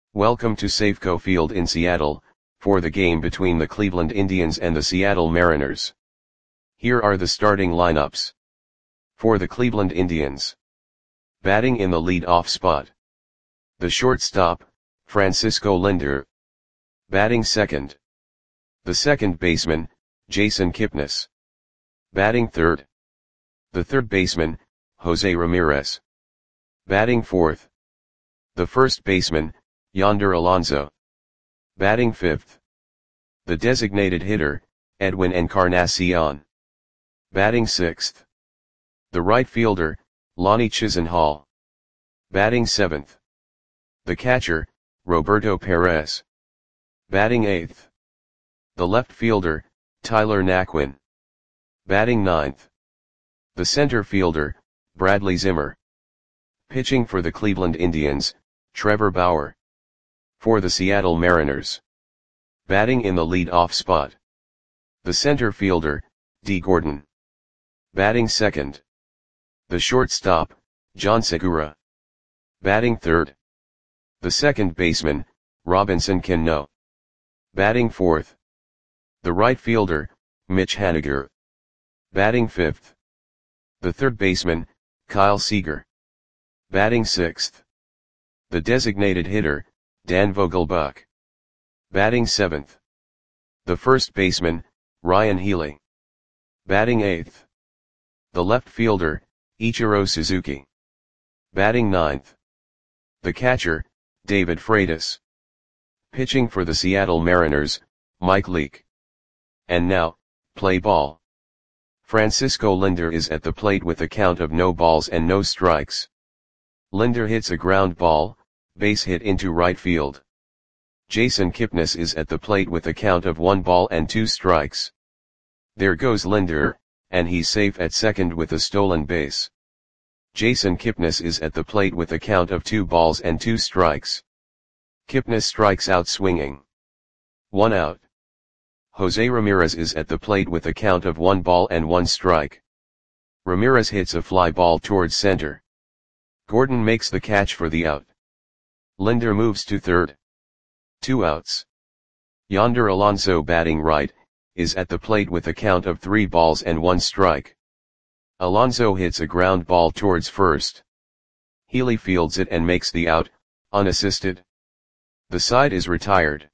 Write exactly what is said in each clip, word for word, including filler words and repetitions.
Welcome to Safeco Field in Seattle, for the game between the Cleveland Indians and the Seattle Mariners. Here are the starting lineups. For the Cleveland Indians. Batting in the lead-off spot. The shortstop, Francisco Lindor. Batting second. The second baseman, Jason Kipnis. Batting third. The third baseman, Jose Ramirez. Batting fourth. The first baseman, Yonder Alonso. Batting fifth. The designated hitter, Edwin Encarnacion. Batting sixth. The right fielder, Lonnie Chisenhall. Batting seventh. The catcher, Roberto Perez. Batting eighth. The left fielder, Tyler Naquin. Batting ninth. The center fielder, Bradley Zimmer. Pitching for the Cleveland Indians, Trevor Bauer. For the Seattle Mariners. Batting in the lead-off spot. The center fielder, Dee Gordon. Batting second. The shortstop, John Segura. Batting third. The second baseman, Robinson Cano. Batting fourth. The right fielder, Mitch Haniger. Batting fifth. The third baseman, Kyle Seager. Batting sixth. The designated hitter, Dan Vogelbach. Batting seventh. The first baseman, Ryan Healy. Batting eighth. The left fielder, Ichiro Suzuki. Batting ninth. The catcher, David Freitas. Pitching for the Seattle Mariners, Mike Leake. And now, play ball. Francisco Lindor is at the plate with a count of no balls and no strikes. Lindor hits a ground ball, base hit into right field. Jason Kipnis is at the plate with a count of one ball and two strikes. There goes Lindor, and he's safe at second with a stolen base. Jason Kipnis is at the plate with a count of two balls and two strikes. Kipnis strikes out swinging. One out. Jose Ramirez is at the plate with a count of one ball and one strike. Ramirez hits a fly ball towards center. Gordon makes the catch for the out. Lindor moves to third. Two outs. Yonder Alonso, batting right, is at the plate with a count of three balls and one strike. Alonso hits a ground ball towards first. Healy fields it and makes the out, unassisted. The side is retired.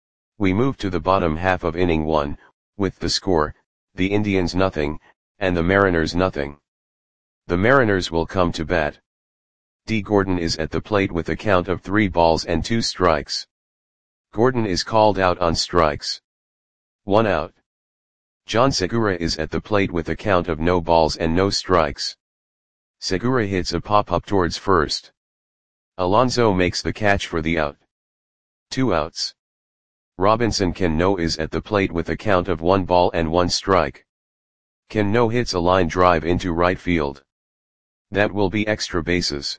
We move to the bottom half of inning one, with the score, the Indians nothing, and the Mariners nothing. The Mariners will come to bat. Dee Gordon is at the plate with a count of three balls and two strikes. Gordon is called out on strikes. One out. John Segura is at the plate with a count of no balls and no strikes. Segura hits a pop-up towards first. Alonso makes the catch for the out. Two outs. Robinson Cano is at the plate with a count of one ball and one strike. Cano hits a line drive into right field. That will be extra bases.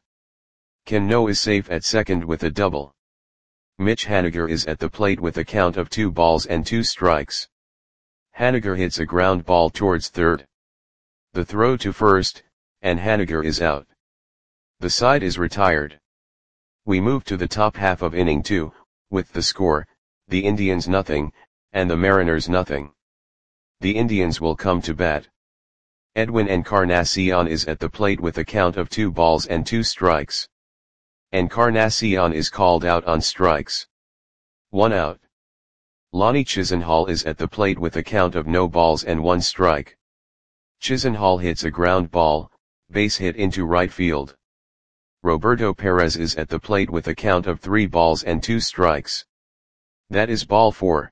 Cano is safe at second with a double. Mitch Haniger is at the plate with a count of two balls and two strikes. Haniger hits a ground ball towards third. The throw to first, and Haniger is out. The side is retired. We move to the top half of inning two, with the score, the Indians nothing, and the Mariners nothing. The Indians will come to bat. Edwin Encarnacion is at the plate with a count of two balls and two strikes. Encarnacion is called out on strikes. One out. Lonnie Chisenhall is at the plate with a count of no balls and one strike. Chisenhall hits a ground ball, base hit into right field. Roberto Perez is at the plate with a count of three balls and two strikes. That is ball four.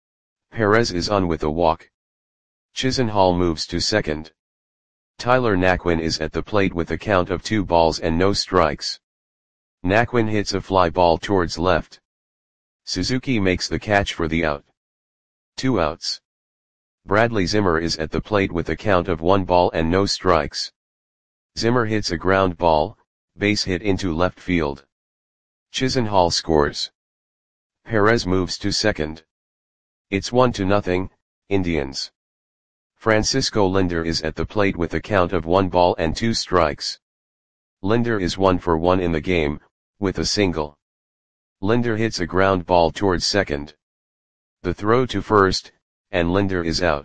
Perez is on with a walk. Chisenhall moves to second. Tyler Naquin is at the plate with a count of two balls and no strikes. Naquin hits a fly ball towards left. Suzuki makes the catch for the out. Two outs. Bradley Zimmer is at the plate with a count of one ball and no strikes. Zimmer hits a ground ball, base hit into left field. Chisenhall scores. Perez moves to second. It's one to nothing, Indians. Francisco Lindor is at the plate with a count of one ball and two strikes. Lindor is one for one in the game, with a single. Linder hits a ground ball towards second. The throw to first, and Linder is out.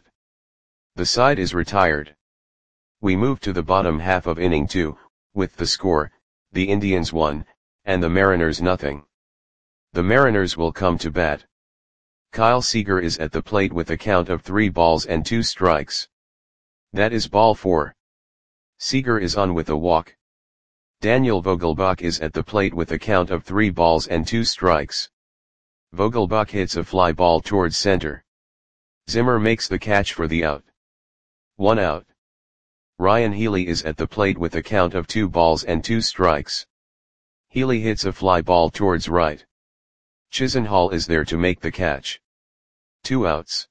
The side is retired. We move to the bottom half of inning two, with the score, the Indians one, and the Mariners nothing. The Mariners will come to bat. Kyle Seager is at the plate with a count of three balls and two strikes. That is ball four. Seager is on with a walk. Daniel Vogelbach is at the plate with a count of three balls and two strikes. Vogelbach hits a fly ball towards center. Zimmer makes the catch for the out. One out. Ryan Healy is at the plate with a count of two balls and two strikes. Healy hits a fly ball towards right. Chisenhall is there to make the catch. Two outs.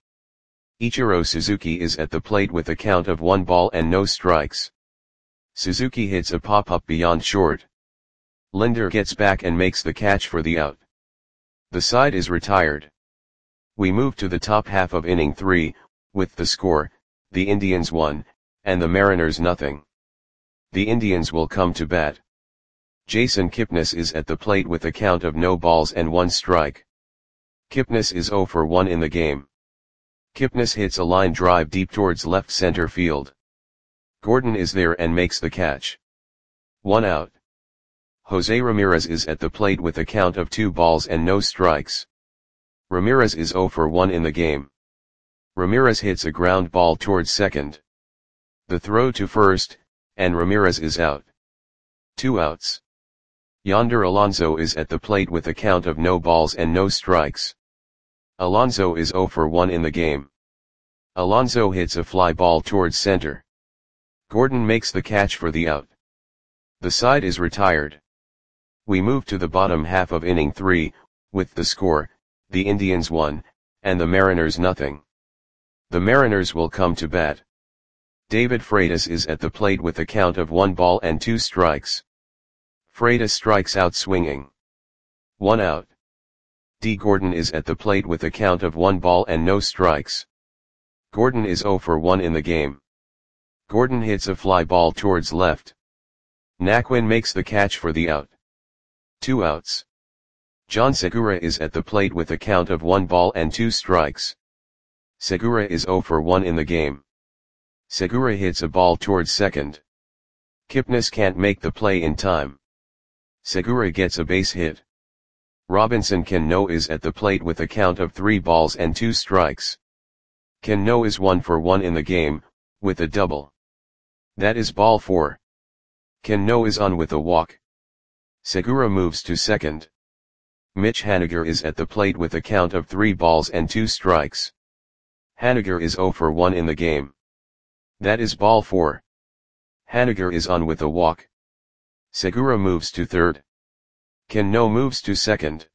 Ichiro Suzuki is at the plate with a count of one ball and no strikes. Suzuki hits a pop-up beyond short. Linder gets back and makes the catch for the out. The side is retired. We move to the top half of inning three, with the score, the Indians one, and the Mariners nothing. The Indians will come to bat. Jason Kipnis is at the plate with a count of no balls and one strike. Kipnis is zero for one in the game. Kipnis hits a line drive deep towards left center field. Gordon is there and makes the catch. One out. Jose Ramirez is at the plate with a count of two balls and no strikes. Ramirez is zero for one in the game. Ramirez hits a ground ball towards second. The throw to first, and Ramirez is out. Two outs. Yonder Alonso is at the plate with a count of no balls and no strikes. Alonso is zero for one in the game. Alonso hits a fly ball towards center. Gordon makes the catch for the out. The side is retired. We move to the bottom half of inning three, with the score, the Indians one, and the Mariners nothing. The Mariners will come to bat. David Freitas is at the plate with a count of one ball and two strikes. Freitas strikes out swinging. One out. D. Gordon is at the plate with a count of one ball and no strikes. Gordon is zero for one in the game. Gordon hits a fly ball towards left. Naquin makes the catch for the out. Two outs. John Segura is at the plate with a count of one ball and two strikes. Segura is zero for one in the game. Segura hits a ball towards second. Kipnis can't make the play in time. Segura gets a base hit. Robinson Cano is at the plate with a count of three balls and two strikes. Cano is one for one in the game, with a double. That is ball four. Cano is on with a walk. Segura moves to second. Mitch Haniger is at the plate with a count of three balls and two strikes. Haniger is zero for one in the game. That is ball four. Haniger is on with a walk. Segura moves to third. Cano moves to second.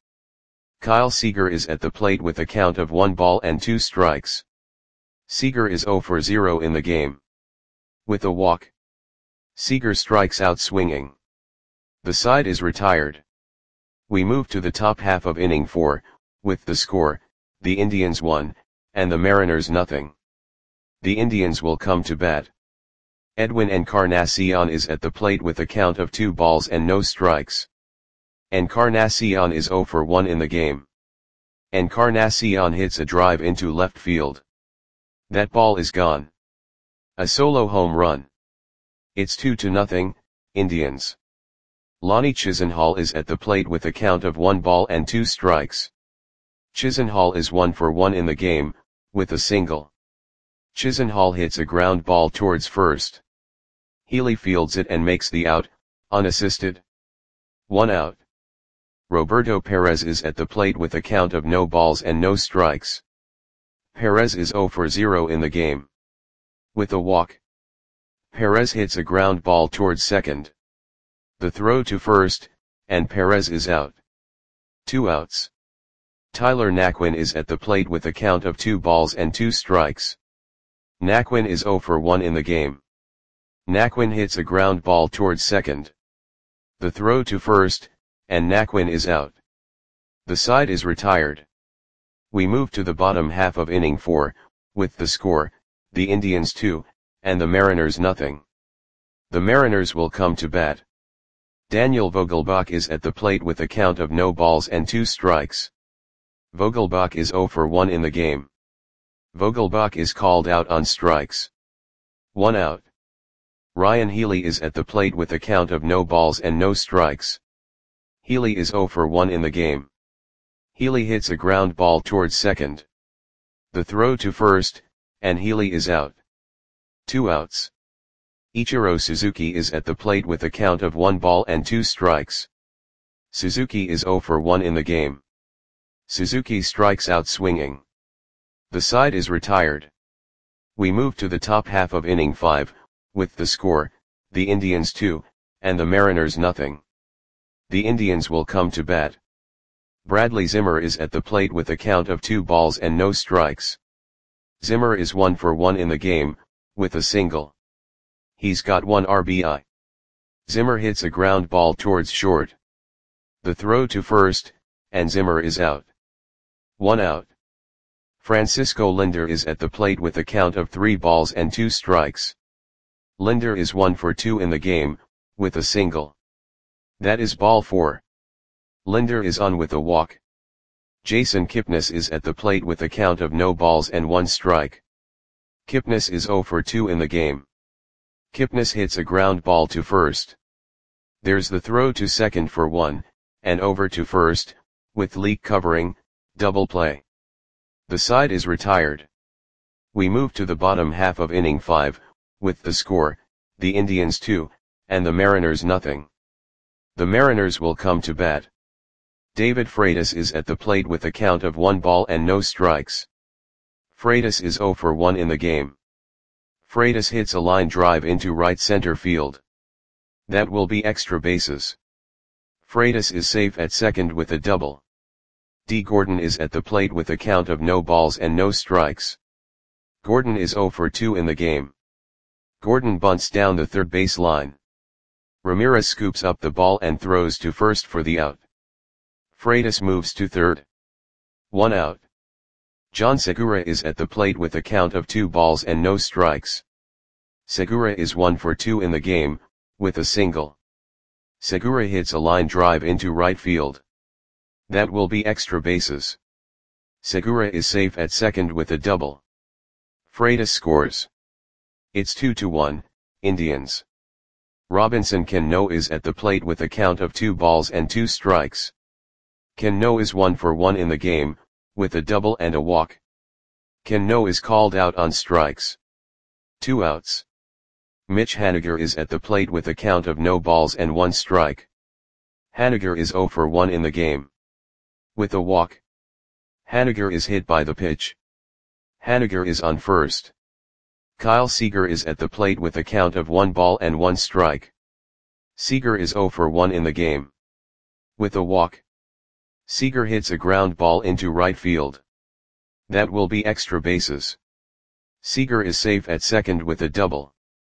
Kyle Seager is at the plate with a count of one ball and two strikes. Seager is zero for zero in the game. With a walk. Seager strikes out swinging. The side is retired. We move to the top half of inning four, with the score, the Indians one, and the Mariners nothing. The Indians will come to bat. Edwin Encarnacion is at the plate with a count of two balls and no strikes. Encarnacion is zero for one in the game. Encarnacion hits a drive into left field. That ball is gone. A solo home run. It's two to nothing, Indians. Lonnie Chisenhall is at the plate with a count of one ball and two strikes. Chisenhall is one for one in the game, with a single. Chisenhall hits a ground ball towards first. Healy fields it and makes the out, unassisted. One out. Roberto Perez is at the plate with a count of no balls and no strikes. Perez is zero for zero in the game. With a walk. Perez hits a ground ball towards second. The throw to first, and Perez is out. Two outs. Tyler Naquin is at the plate with a count of two balls and two strikes. Naquin is zero for one in the game. Naquin hits a ground ball towards second. The throw to first, and Naquin is out. The side is retired. We move to the bottom half of inning four, with the score, the Indians two, and the Mariners nothing. The Mariners will come to bat. Daniel Vogelbach is at the plate with a count of no balls and two strikes. Vogelbach is zero for one in the game. Vogelbach is called out on strikes. One out. Ryan Healy is at the plate with a count of no balls and no strikes. Healy is zero for one in the game. Healy hits a ground ball towards second. The throw to first, and Healy is out. Two outs. Ichiro Suzuki is at the plate with a count of one ball and two strikes. Suzuki is zero for one in the game. Suzuki strikes out swinging. The side is retired. We move to the top half of inning five, with the score, the Indians two, and the Mariners nothing. The Indians will come to bat. Bradley Zimmer is at the plate with a count of two balls and no strikes. Zimmer is one for one in the game, with a single. He's got one R B I. Zimmer hits a ground ball towards short. The throw to first, and Zimmer is out. One out. Francisco Linder is at the plate with a count of three balls and two strikes. Linder is one for two in the game, with a single. That is ball four. Linder is on with a walk. Jason Kipnis is at the plate with a count of no balls and one strike. Kipnis is zero for two in the game. Kipnis hits a ground ball to first. There's the throw to second for one, and over to first, with Leake covering, double play. The side is retired. We move to the bottom half of inning five, with the score, the Indians two, and the Mariners nothing. The Mariners will come to bat. David Freitas is at the plate with a count of one ball and no strikes. Freitas is zero for one in the game. Freitas hits a line drive into right center field. That will be extra bases. Freitas is safe at second with a double. D. Gordon is at the plate with a count of no balls and no strikes. Gordon is zero for two in the game. Gordon bunts down the third base line. Ramirez scoops up the ball and throws to first for the out. Freitas moves to third. One out. John Segura is at the plate with a count of two balls and no strikes. Segura is one for two in the game, with a single. Segura hits a line drive into right field. That will be extra bases. Segura is safe at second with a double. Freitas scores. It's two to one, Indians. Robinson Cano is at the plate with a count of two balls and two strikes. Cano is one for one in the game, with a double and a walk. Cano is called out on strikes. Two outs. Mitch Haniger is at the plate with a count of no balls and one strike. Haniger is zero for one in the game. With a walk. Haniger is hit by the pitch. Haniger is on first. Kyle Seager is at the plate with a count of one ball and one strike. Seager is zero for one in the game. With a walk. Seager hits a ground ball into right field. That will be extra bases. Seager is safe at second with a double.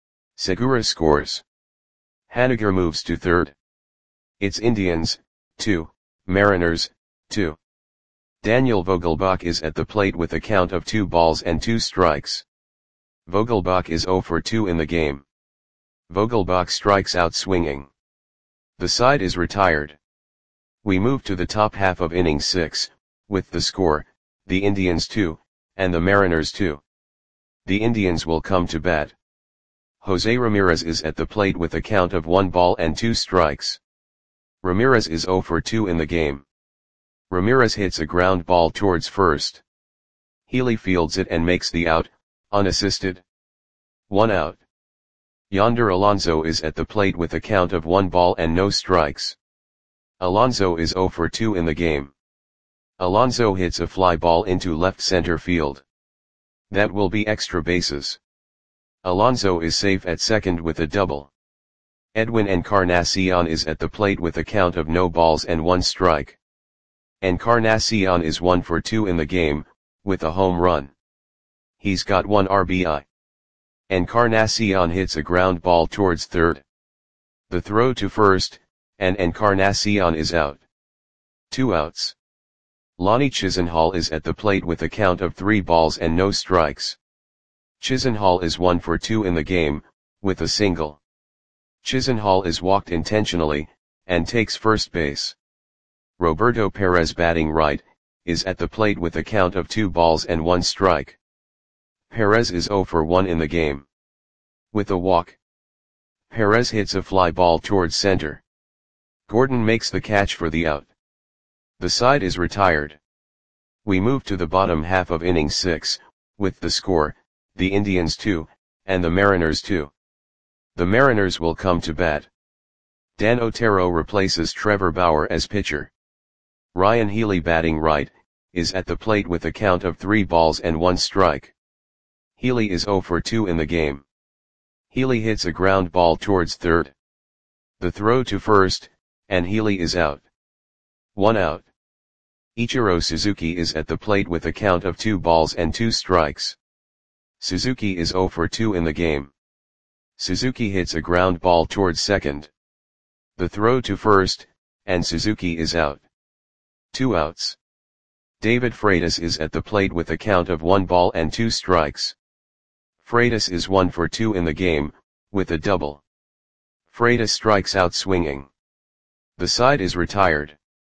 Segura scores. Haniger moves to third. It's Indians, two, Mariners, two. Daniel Vogelbach is at the plate with a count of two balls and two strikes. Vogelbach is zero for two in the game. Vogelbach strikes out swinging. The side is retired. We move to the top half of inning six, with the score, the Indians two, and the Mariners two. The Indians will come to bat. Jose Ramirez is at the plate with a count of one ball and two strikes. Ramirez is zero for two in the game. Ramirez hits a ground ball towards first. Healy fields it and makes the out, unassisted. One out. Yonder Alonso is at the plate with a count of one ball and no strikes. Alonso is zero for two in the game. Alonso hits a fly ball into left center field. That will be extra bases. Alonso is safe at second with a double. Edwin Encarnacion is at the plate with a count of no balls and one strike. Encarnacion is one for two in the game, with a home run. He's got one R B I. Encarnacion hits a ground ball towards third. The throw to first, and Encarnacion is out. Two outs. Lonnie Chisenhall is at the plate with a count of three balls and no strikes. Chisenhall is one for two in the game, with a single. Chisenhall is walked intentionally, and takes first base. Roberto Perez batting right, is at the plate with a count of two balls and one strike. Perez is zero for one in the game. With a walk, Perez hits a fly ball towards center. Gordon makes the catch for the out. The side is retired. We move to the bottom half of inning six, with the score, the Indians two, and the Mariners two. The Mariners will come to bat. Dan Otero replaces Trevor Bauer as pitcher. Ryan Healy batting right, is at the plate with a count of three balls and one strike. Healy is zero for two in the game. Healy hits a ground ball towards third. The throw to first, and Healy is out. One out. Ichiro Suzuki is at the plate with a count of two balls and two strikes. Suzuki is zero for two in the game. Suzuki hits a ground ball towards second. The throw to first, and Suzuki is out. Two outs. David Freitas is at the plate with a count of one ball and two strikes. Freitas is one for two in the game, with a double. Freitas strikes out swinging. The side is retired.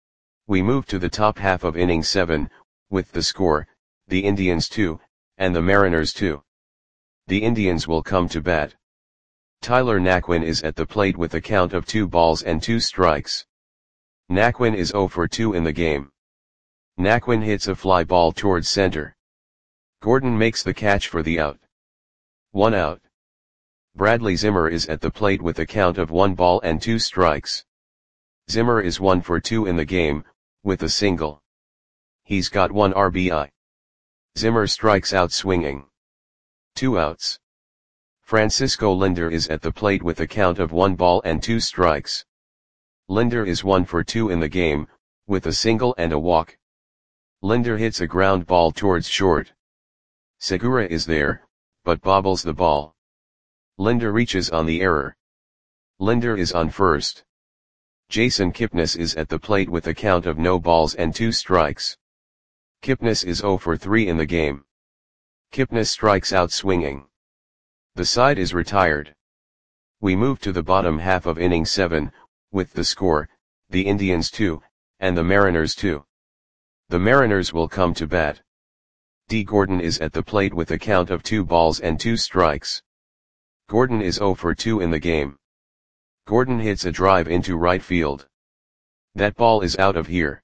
We move to the top half of inning seven, with the score, the Indians two, and the Mariners two. The Indians will come to bat. Tyler Naquin is at the plate with a count of two balls and two strikes. Naquin is zero for two in the game. Naquin hits a fly ball towards center. Gordon makes the catch for the out. One out. Bradley Zimmer is at the plate with a count of one ball and two strikes. Zimmer is one for two in the game, with a single. He's got one R B I. Zimmer strikes out swinging. Two outs. Francisco Linder is at the plate with a count of one ball and two strikes. Linder is one for two in the game, with a single and a walk. Linder hits a ground ball towards short. Segura is there, but bobbles the ball. Linder reaches on the error. Linder is on first. Jason Kipnis is at the plate with a count of no balls and two strikes. Kipnis is zero for three in the game. Kipnis strikes out swinging. The side is retired. We move to the bottom half of inning seven, with the score, the Indians two, and the Mariners two. The Mariners will come to bat. D. Gordon is at the plate with a count of two balls and two strikes. Gordon is zero for two in the game. Gordon hits a drive into right field. That ball is out of here.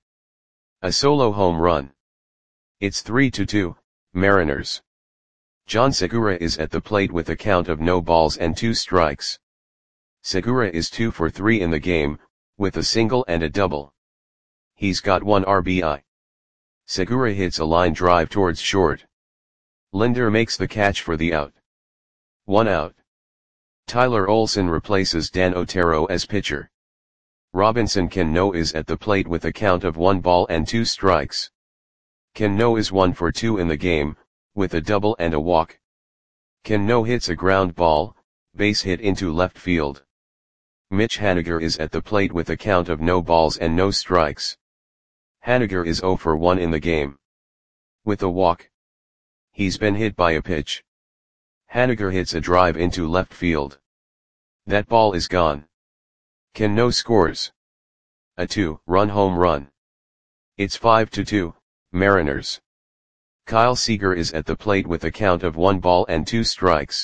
A solo home run. It's three to two, Mariners. John Segura is at the plate with a count of no balls and two strikes. Segura is two for three in the game, with a single and a double. He's got one R B I. Segura hits a line drive towards short. Linder makes the catch for the out. One out. Tyler Olson replaces Dan Otero as pitcher. Robinson Cano is at the plate with a count of one ball and two strikes. Cano is one for two in the game, with a double and a walk. Cano hits a ground ball, base hit into left field. Mitch Haniger is at the plate with a count of no balls and no strikes. Haniger is zero for one in the game. With a walk. He's been hit by a pitch. Haniger hits a drive into left field. That ball is gone. Cano scores a two-run home run. It's five to two, Mariners. Kyle Seager is at the plate with a count of one ball and two strikes.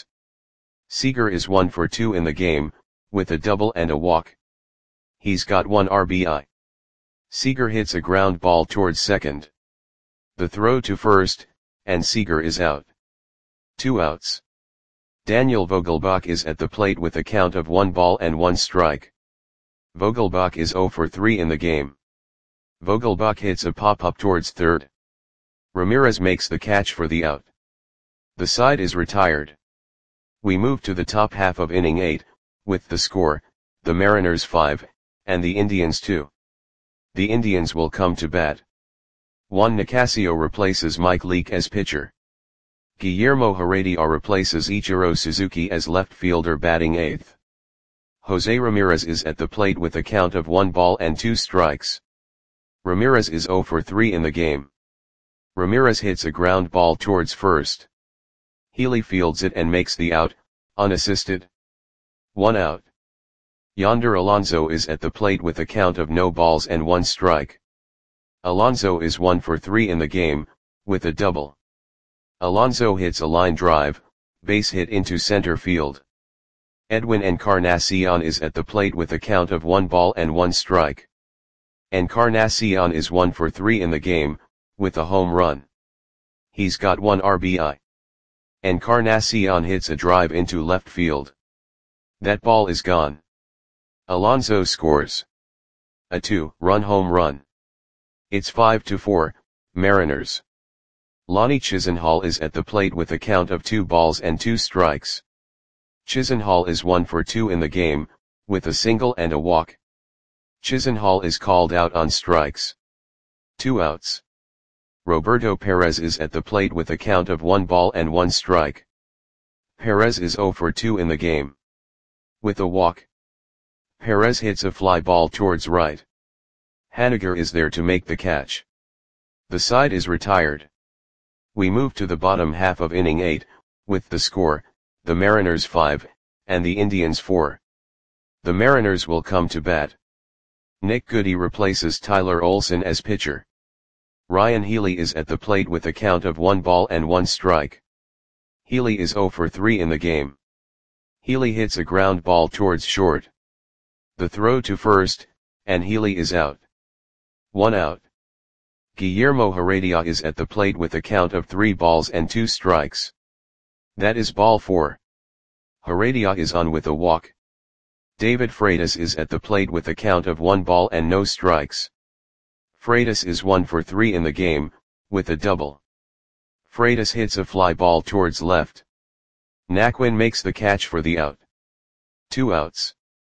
Seager is one for two in the game, with a double and a walk. He's got one R B I. Seager hits a ground ball towards second. The throw to first, and Seager is out. Two outs. Daniel Vogelbach is at the plate with a count of one ball and one strike. Vogelbach is zero for three in the game. Vogelbach hits a pop-up towards third. Ramirez makes the catch for the out. The side is retired. We move to the top half of inning eight, with the score, the Mariners five, and the Indians two. The Indians will come to bat. Juan Nicasio replaces Mike Leake as pitcher. Guillermo Heredia replaces Ichiro Suzuki as left fielder batting eighth. Jose Ramirez is at the plate with a count of one ball and two strikes. Ramirez is zero for three in the game. Ramirez hits a ground ball towards first. Healy fields it and makes the out, unassisted. One out. Yonder Alonso is at the plate with a count of no balls and one strike. Alonso is one for three in the game, with a double. Alonso hits a line drive, base hit into center field. Edwin Encarnacion is at the plate with a count of one ball and one strike. Encarnacion is one for three in the game, with a home run. He's got one R B I. Encarnacion hits a drive into left field. That ball is gone. Alonso scores a two-run home run. It's five to four, Mariners. Lonnie Chisenhall is at the plate with a count of two balls and two strikes. Chisenhall is one for two in the game, with a single and a walk. Chisenhall is called out on strikes. Two outs. Roberto Perez is at the plate with a count of one ball and one strike. Perez is zero for two in the game. With a walk. Perez hits a fly ball towards right. Haniger is there to make the catch. The side is retired. We move to the bottom half of inning eight, with the score, the Mariners five, and the Indians four. The Mariners will come to bat. Nick Goody replaces Tyler Olson as pitcher. Ryan Healy is at the plate with a count of one ball and one strike. Healy is zero for three in the game. Healy hits a ground ball towards short. The throw to first, and Healy is out. One out. Guillermo Heredia is at the plate with a count of three balls and two strikes. That is ball four. Heredia is on with a walk. David Freitas is at the plate with a count of one ball and no strikes. Freitas is one for three in the game, with a double. Freitas hits a fly ball towards left. Naquin makes the catch for the out. Two outs.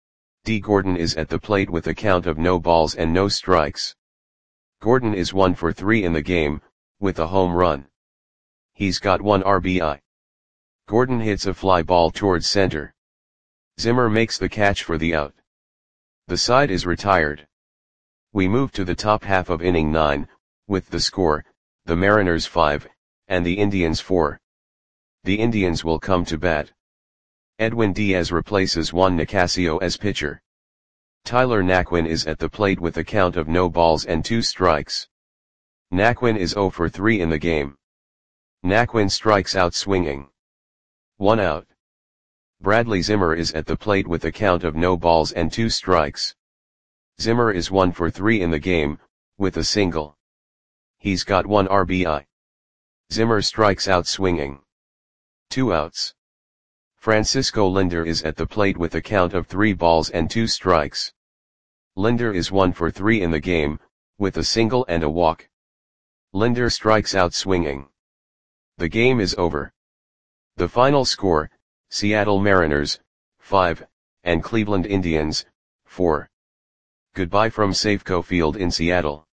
D. Gordon is at the plate with a count of no balls and no strikes. Gordon is one for three in the game, with a home run. He's got one R B I. Gordon hits a fly ball towards center. Zimmer makes the catch for the out. The side is retired. We move to the top half of inning nine, with the score, the Mariners five, and the Indians four. The Indians will come to bat. Edwin Diaz replaces Juan Nicasio as pitcher. Tyler Naquin is at the plate with a count of no balls and two strikes. Naquin is zero for three in the game. Naquin strikes out swinging. One out. Bradley Zimmer is at the plate with a count of no balls and two strikes. Zimmer is one for three in the game, with a single. He's got one R B I. Zimmer strikes out swinging. Two outs. Francisco Lindor is at the plate with a count of three balls and two strikes. Lindor is one for three in the game, with a single and a walk. Lindor strikes out swinging. The game is over. The final score, Seattle Mariners, five, and Cleveland Indians, four. Goodbye from Safeco Field in Seattle.